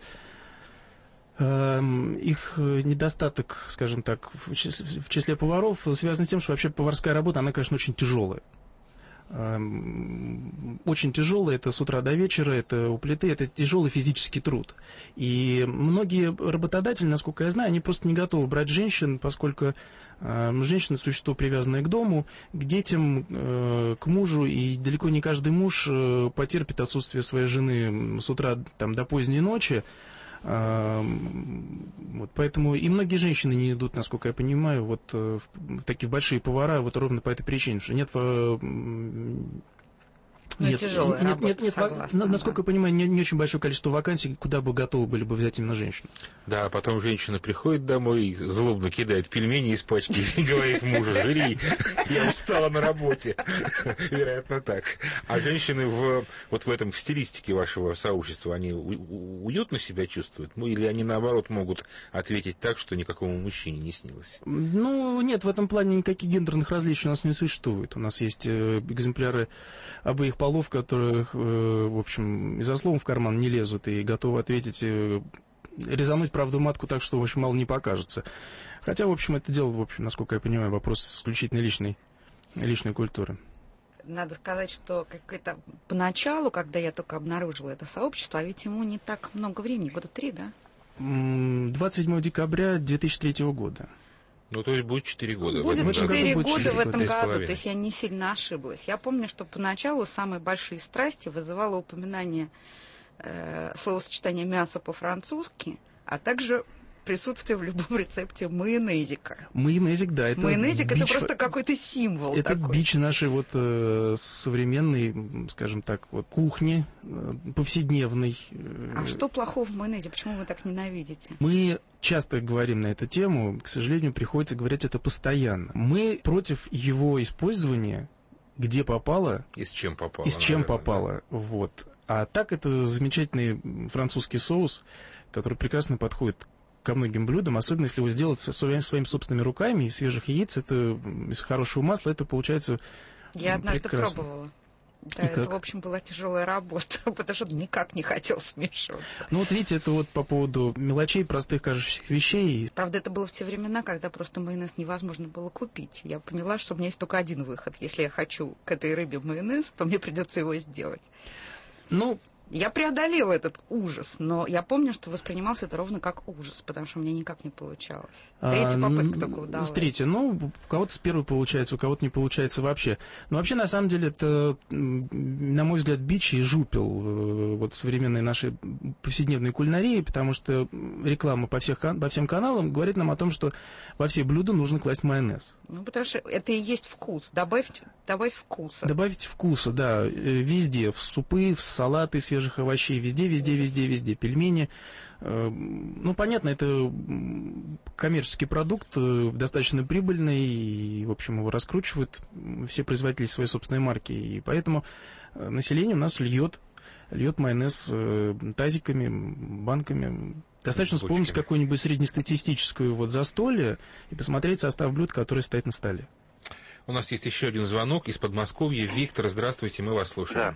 [SPEAKER 16] их недостаток, скажем так, в числе поваров связан с тем, что вообще поварская работа, она, конечно, очень тяжелая. Очень тяжелый, это с утра до вечера, это у плиты, это тяжелый физический труд. И многие работодатели, насколько я знаю, они просто не готовы брать женщин, поскольку женщины — существо, привязанное к дому, к детям, к мужу, и далеко не каждый муж потерпит отсутствие своей жены с утра там, до поздней ночи. Вот, поэтому и многие женщины не идут, насколько я понимаю, вот в такие большие повара, вот ровно по этой причине, что нет
[SPEAKER 15] Нет, тяжелая работа, согласна,
[SPEAKER 16] насколько я понимаю, не очень большое количество вакансий, куда бы готовы были бы взять именно женщину.
[SPEAKER 14] Да, потом женщина приходит домой, злобно кидает пельмени из пачки и говорит мужу: жри, я устала на работе. Вероятно, так. А женщины вот в этом, в стилистике вашего сообщества, они уютно себя чувствуют? Или они, наоборот, могут ответить так, что никакому мужчине не снилось?
[SPEAKER 16] Ну, нет, в этом плане никаких гендерных различий у нас не существует. У нас есть экземпляры обоих полов, которых, в общем, и за словом в карман не лезут и готовы ответить, резануть правду матку так, что, в общем, мало не покажется. Хотя, в общем, это дело, в общем, насколько я понимаю, вопрос исключительно личной культуры.
[SPEAKER 15] Надо сказать, что как-то поначалу, когда я только обнаружила это сообщество, а ведь ему не так много времени, года 3, да?
[SPEAKER 16] 27 декабря 2003 года.
[SPEAKER 14] Ну, то есть будет 4 года.
[SPEAKER 15] Будет 4 года в этом году, то есть я не сильно ошиблась. Я помню, что поначалу самые большие страсти вызывало упоминание словосочетания «мясо» по-французски, а также присутствие в любом рецепте майонезика.
[SPEAKER 16] Майонезик, да.
[SPEAKER 15] Майонезик — это просто какой-то символ
[SPEAKER 16] это
[SPEAKER 15] такой.
[SPEAKER 16] Бич нашей вот современной, скажем так, вот кухни, повседневной.
[SPEAKER 15] А что плохого в майонезе? Почему вы так ненавидите?
[SPEAKER 16] Мы часто говорим на эту тему, к сожалению, приходится говорить это постоянно. Мы против его использования, где попало.
[SPEAKER 14] И с чем попало.
[SPEAKER 16] И с чем
[SPEAKER 14] наверное,
[SPEAKER 16] попало, да. Вот. А так это замечательный французский соус, который прекрасно подходит ко многим блюдам, особенно если его сделать своими собственными руками, из свежих яиц, это из хорошего масла, это получается
[SPEAKER 15] Я однажды
[SPEAKER 16] прекрасно.
[SPEAKER 15] пробовала. Да, это, в общем, была тяжелая работа, потому что никак не хотел смешиваться.
[SPEAKER 16] Ну вот видите, это вот по поводу мелочей, простых кажущихся вещей.
[SPEAKER 15] Правда, это было в те времена, когда просто майонез невозможно было купить. Я поняла, что у меня есть только один выход. Если я хочу к этой рыбе майонез, то мне придется его сделать.
[SPEAKER 16] Ну,
[SPEAKER 15] я преодолела этот ужас, но я помню, что воспринимался это ровно как ужас, потому что у меня никак не получалось. Третья попытка только удалась.
[SPEAKER 16] Третья, у кого-то с первой получается, у кого-то не получается вообще. Но вообще, на самом деле, это, на мой взгляд, бич и жупел вот современной нашей повседневной кулинарии, потому что реклама по всем каналам говорит нам о том, что во все блюда нужно класть майонез.
[SPEAKER 15] Ну, потому что это и есть вкус. Добавь вкуса.
[SPEAKER 16] Добавить вкуса, да, везде. В супы, в салаты свежих овощей, везде. Пельмени. Ну, понятно, это коммерческий продукт, достаточно прибыльный, и, в общем, его раскручивают все производители своей собственной марки. И поэтому население у нас льет майонез тазиками, банками. Достаточно вспомнить какую-нибудь среднестатистическую вот застолье и посмотреть состав блюд, который стоит на столе.
[SPEAKER 14] У нас есть еще один звонок из Подмосковья. Виктор, здравствуйте, мы вас слушаем.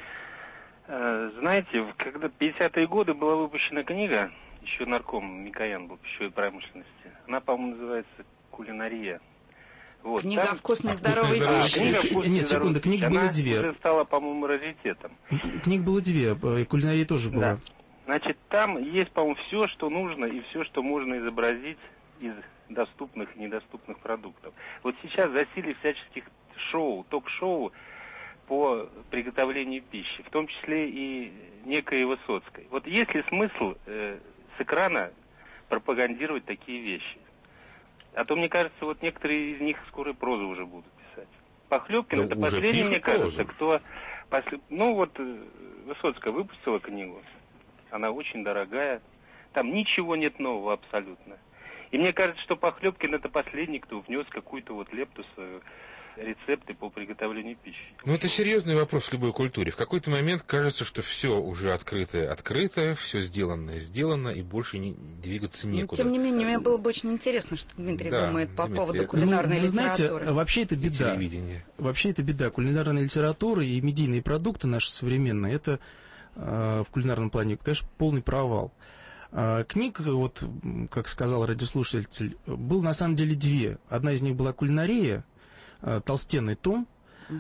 [SPEAKER 18] Да. Знаете, когда 50-е годы была выпущена книга, еще нарком Микоян был пищевой промышленности. Она, по-моему, называется «Кулинария». Вот,
[SPEAKER 15] книга
[SPEAKER 18] там...
[SPEAKER 15] о вкусной здоровой пище.
[SPEAKER 16] Нет, секунду, книг было две.
[SPEAKER 18] Она уже стала, по-моему, раритетом.
[SPEAKER 16] Книг было две, кулинария тоже была.
[SPEAKER 18] Да. Значит, там есть, по-моему, все, что нужно и все, что можно изобразить из доступных и недоступных продуктов. Вот сейчас засилие всяческих шоу, ток-шоу по приготовлению пищи, в том числе и некой Высоцкой. Вот есть ли смысл с экрана пропагандировать такие вещи? А то, мне кажется, вот некоторые из них скоро прозу уже будут писать. Похлебкин, это последний, мне кажется, кто... Ну вот, Высоцкая выпустила книгу, она очень дорогая, там ничего нет нового абсолютно. И мне кажется, что Похлебкин это последний, кто внес какую-то вот лепту свою, рецепты по приготовлению пищи.
[SPEAKER 14] Ну, это серьезный вопрос в любой культуре. В какой-то момент кажется, что все уже открыто, все сделано, и больше двигаться некуда.
[SPEAKER 15] Тем не менее, мне было бы очень интересно, что Дмитрий думает по поводу кулинарной литературы.
[SPEAKER 16] Знаете, вообще это беда. Вообще это беда. Кулинарная литература и медийные продукты наши современные, это в кулинарном плане, конечно, полный провал. Книг, вот, как сказал радиослушатель, было на самом деле две. Одна из них была «Кулинария», толстенный том,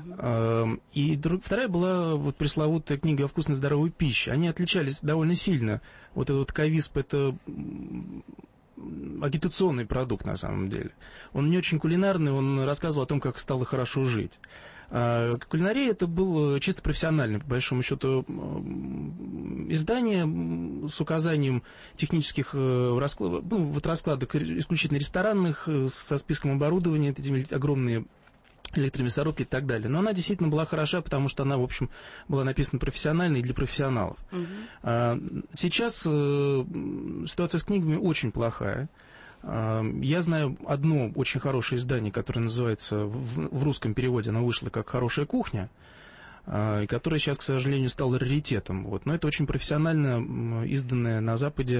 [SPEAKER 16] и вторая была вот пресловутая книга о вкусной здоровой пище. Они отличались довольно сильно. Вот этот КАВИСП — это агитационный продукт на самом деле. Он не очень кулинарный, он рассказывал о том, как стало хорошо жить. Кулинария — это был чисто профессиональный, по большому счету, издание с указанием технических раскладок исключительно ресторанных, со списком оборудования, эти огромные электромясорубки и так далее. Но она действительно была хороша, потому что она, в общем, была написана профессионально и для профессионалов. Сейчас ситуация с книгами очень плохая. Я знаю одно очень хорошее издание, которое называется, в русском переводе оно вышло как «Хорошая кухня», и которое сейчас, к сожалению, стало раритетом. Вот. Но это очень профессионально изданная на Западе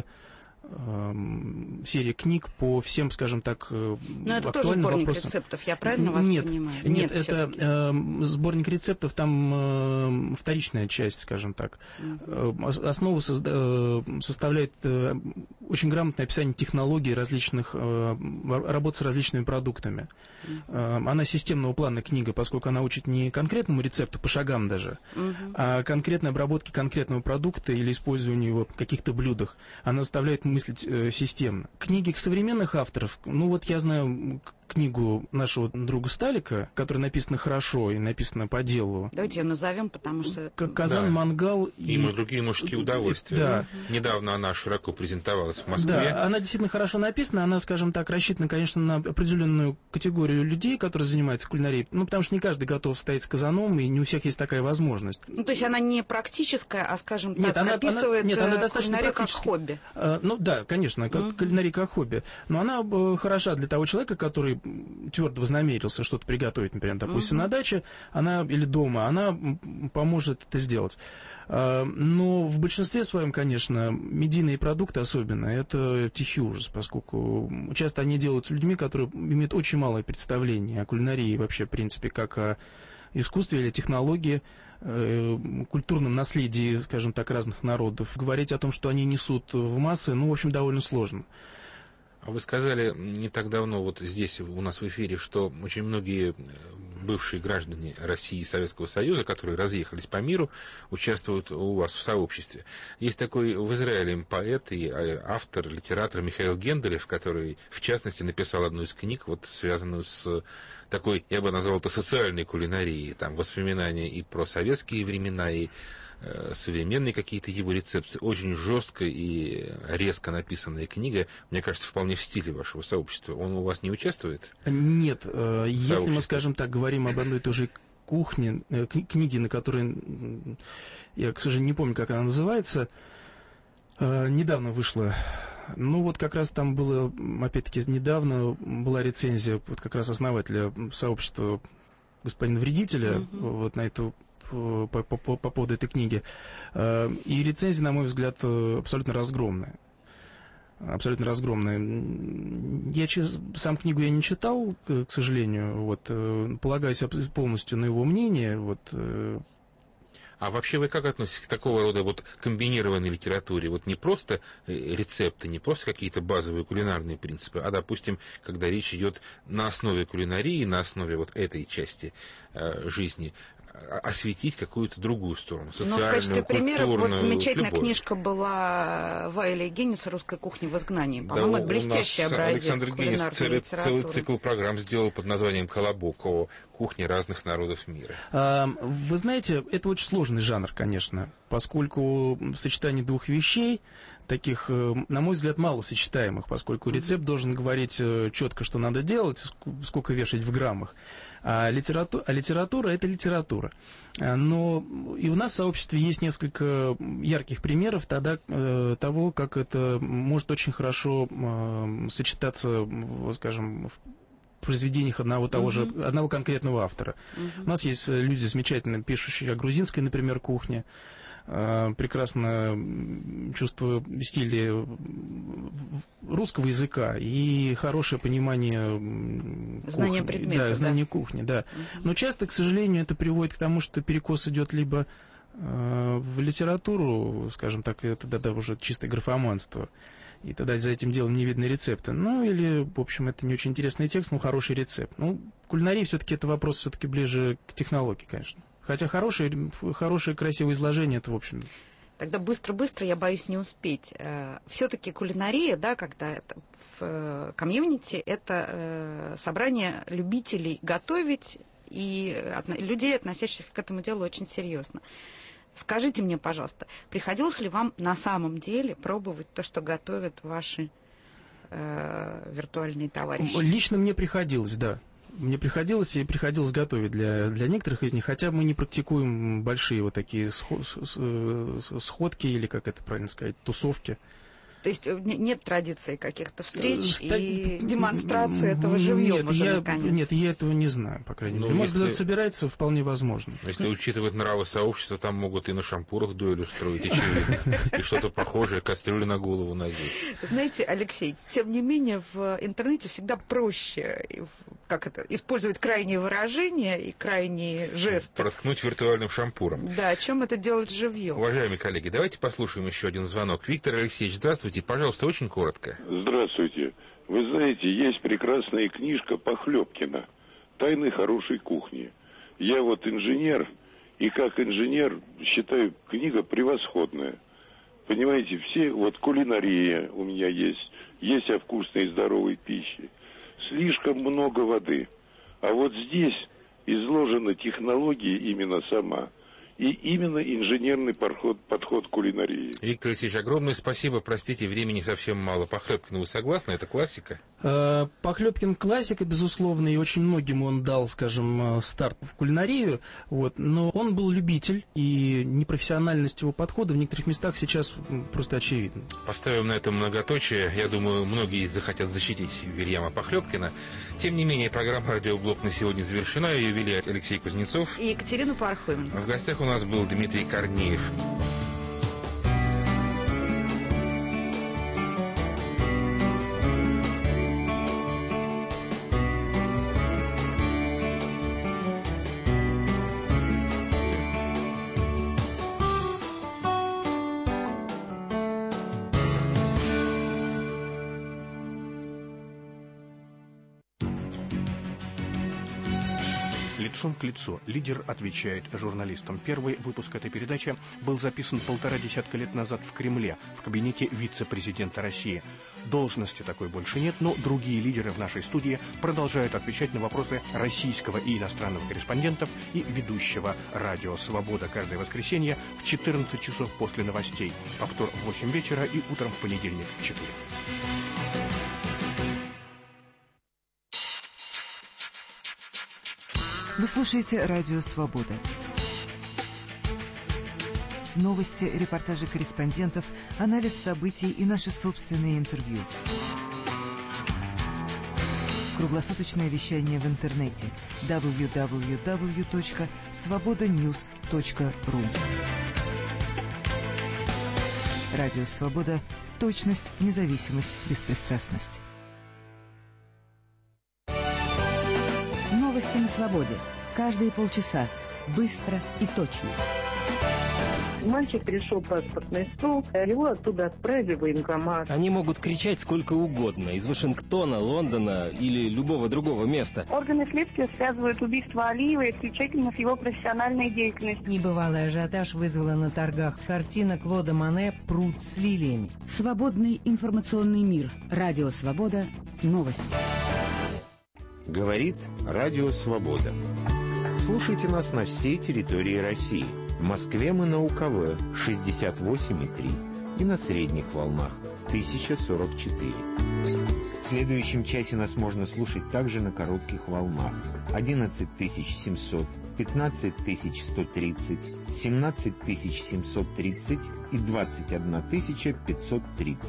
[SPEAKER 16] серия книг по всем, скажем так,
[SPEAKER 15] но это тоже
[SPEAKER 16] актуальным
[SPEAKER 15] сборник
[SPEAKER 16] вопросам.
[SPEAKER 15] Рецептов, я правильно вас понимаю?
[SPEAKER 16] Нет, это сборник рецептов, там вторичная часть, скажем так. Основу составляет очень грамотное описание технологий различных, работы с различными продуктами. Она системного плана книга, поскольку она учит не конкретному рецепту, по шагам даже, а конкретной обработке конкретного продукта или использованию его в каких-то блюдах. Она заставляет мыслить системно. Книги современных авторов, ну вот я знаю книгу нашего друга Сталика, которая написана хорошо и написана по делу.
[SPEAKER 15] Давайте ее назовем, потому что...
[SPEAKER 16] «Казан, да. Мангал»
[SPEAKER 14] и другие мужские удовольствия.
[SPEAKER 16] Да.
[SPEAKER 14] Недавно она широко презентовалась в Москве.
[SPEAKER 16] Да, она действительно хорошо написана, она, скажем так, рассчитана, конечно, на определенную категорию людей, которые занимаются кулинарией, ну, потому что не каждый готов стоять с казаном, и не у всех есть такая возможность.
[SPEAKER 15] Ну, то есть она не практическая, а, скажем так,
[SPEAKER 16] нет, она
[SPEAKER 15] описывает
[SPEAKER 16] кулинарию
[SPEAKER 15] как хобби.
[SPEAKER 16] Ну, да, конечно, как кулинария как хобби. Но она хороша для того человека, который твердо вознамерился что-то приготовить, например, допустим, на даче, она или дома, она поможет это сделать. Но в большинстве своем, конечно, медийные продукты особенно, это тихий ужас, поскольку часто они делают с людьми, которые имеют очень малое представление о кулинарии вообще, в принципе, как о искусстве или технологии, культурном наследии, скажем так, разных народов. Говорить о том, что они несут в массы, ну, в общем, довольно сложно.
[SPEAKER 14] А вы сказали не так давно, вот здесь у нас в эфире, что очень многие бывшие граждане России и Советского Союза, которые разъехались по миру, участвуют у вас в сообществе. Есть такой в Израиле поэт и автор, литератор Михаил Генделев, который, в частности, написал одну из книг, вот, связанную с такой, я бы назвал это, социальной кулинарией. Там воспоминания и про советские времена, и современные какие-то его рецепты. Очень жестко и резко написанная книга, мне кажется, вполне в стиле вашего сообщества. Он у вас не участвует?
[SPEAKER 16] Нет. Если мы, скажем так, говорим об одной и той же кухне, книге, на которой, я, к сожалению, не помню, как она называется, недавно вышла. Ну, вот как раз там было, опять-таки, недавно была рецензия вот как раз основателя сообщества господина Вредителя вот на эту по поводу этой книги. И рецензия, на мой взгляд, абсолютно разгромная. Абсолютно разгромная. Я сам книгу я не читал, к сожалению. Вот, полагаюсь полностью на его мнение. Вот.
[SPEAKER 14] А вообще вы как относитесь к такого рода вот комбинированной литературе? Вот не просто рецепты, не просто какие-то базовые кулинарные принципы, а, допустим, когда речь идет на основе кулинарии, на основе вот этой части жизни, осветить какую-то другую сторону, социальную,
[SPEAKER 15] в качестве примера вот замечательная
[SPEAKER 14] любовь.
[SPEAKER 15] Книжка была Вайля Генниса «Русская кухня в изгнании». По-моему, это блестящий образец
[SPEAKER 14] Александр Геннис целый цикл программ сделал под названием «Колобок» «Кухни разных народов мира».
[SPEAKER 16] Вы знаете, это очень сложный жанр, конечно, поскольку сочетание двух вещей, таких, на мой взгляд, мало сочетаемых, поскольку рецепт должен говорить четко, что надо делать, сколько вешать в граммах. А литература – это литература. Но и у нас в сообществе есть несколько ярких примеров того, как это может очень хорошо сочетаться, скажем, в произведениях одного конкретного автора. У нас есть люди замечательно пишущие о грузинской, например, кухне, прекрасно чувство стиля русского языка и хорошее понимание
[SPEAKER 15] знание предмета,
[SPEAKER 16] знание кухни, да. Но часто, к сожалению, это приводит к тому, что перекос идет либо в литературу, скажем так, это тогда уже чистое графоманство, и тогда за этим делом не видно рецепта. Ну, или, в общем, это не очень интересный текст, но хороший рецепт. Ну, кулинария все-таки это вопрос все-таки ближе к технологии, конечно. Хотя хорошее, красивое изложение, это, в общем...
[SPEAKER 15] Тогда быстро-быстро, я боюсь не успеть. Все-таки кулинария, да, когда это в комьюнити, это собрание любителей готовить и людей, относящихся к этому делу очень серьезно. Скажите мне, пожалуйста, приходилось ли вам на самом деле пробовать то, что готовят ваши виртуальные товарищи?
[SPEAKER 16] Лично мне приходилось, да. мне приходилось готовить для некоторых из них, хотя мы не практикуем большие вот такие сходки, или, как это правильно сказать, тусовки.
[SPEAKER 15] То есть нет традиции каких-то встреч и демонстрации этого живьем уже, наконец?
[SPEAKER 16] Нет, я этого не знаю, по крайней мере. Может, если собирается, вполне возможно.
[SPEAKER 14] Если учитывать нравы сообщества, там могут и на шампурах дуэль устроить, и что-то похожее, кастрюлю на голову надеть.
[SPEAKER 15] Знаете, Алексей, тем не менее, в интернете всегда проще использовать крайние выражения и крайние жесты.
[SPEAKER 14] Проткнуть виртуальным шампуром.
[SPEAKER 15] Да, чем это делать живьем?
[SPEAKER 14] Уважаемые коллеги, давайте послушаем еще один звонок. Виктор Алексеевич, здравствуйте. Пожалуйста, очень коротко.
[SPEAKER 19] Здравствуйте. Вы знаете, есть прекрасная книжка Похлебкина «Тайны хорошей кухни». Я вот инженер, и как инженер считаю, книга превосходная. Понимаете, все, вот кулинария у меня есть о вкусной и здоровой пище. Слишком много воды. А вот здесь изложена технология именно сама. И именно инженерный подход к кулинарии.
[SPEAKER 14] Виктор Алексеевич, огромное спасибо. Простите, времени совсем мало. Похлебкин, вы согласны? Это классика?
[SPEAKER 16] Похлебкин классика, безусловно, и очень многим он дал, скажем, старт в кулинарию. Вот, но он был любитель, и непрофессиональность его подхода в некоторых местах сейчас просто очевидна.
[SPEAKER 14] Поставим на этом многоточие. Я думаю, многие захотят защитить Вильяма Похлебкина. Тем не менее, программа «Радиоблок» на сегодня завершена. Ее вели Алексей Кузнецов
[SPEAKER 15] и Екатерина Пархоменко.
[SPEAKER 14] В гостях у нас был Дмитрий Корнеев.
[SPEAKER 20] Лицом к лицу. Лидер отвечает журналистам. Первый выпуск этой передачи был записан 1,5 десятка лет назад в Кремле, в кабинете вице-президента России. Должности такой больше нет, но другие лидеры в нашей студии продолжают отвечать на вопросы российского и иностранных корреспондентов и ведущего «Радио Свобода» каждое воскресенье в 14 часов после новостей. Повтор в 8 вечера и утром в понедельник в 4.
[SPEAKER 21] Вы слушаете «Радио Свобода». Новости, репортажи корреспондентов, анализ событий и наши собственные интервью. Круглосуточное вещание в интернете www.svobodanews.ru. Радио Свобода. Точность, независимость, беспристрастность.
[SPEAKER 22] Новости на свободе. Каждые полчаса. Быстро и точно.
[SPEAKER 23] Мальчик пришел в паспортный стол, его оттуда отправили в военкомат.
[SPEAKER 24] Они могут кричать сколько угодно, из Вашингтона, Лондона или любого другого места.
[SPEAKER 25] Органы следствия связывают убийство Алиева исключительно с его профессиональной деятельностью.
[SPEAKER 26] Небывалый ажиотаж вызвала на торгах картина Клода Моне «Пруд с лилиями».
[SPEAKER 22] Свободный информационный мир. Радио Свобода. Новости.
[SPEAKER 27] Говорит Радио Свобода. Слушайте нас на всей территории России. В Москве мы на УКВ 68,3 и на средних волнах 1044. В следующем часе нас можно слушать также на коротких волнах 11700, 15130, 17730 и 21530.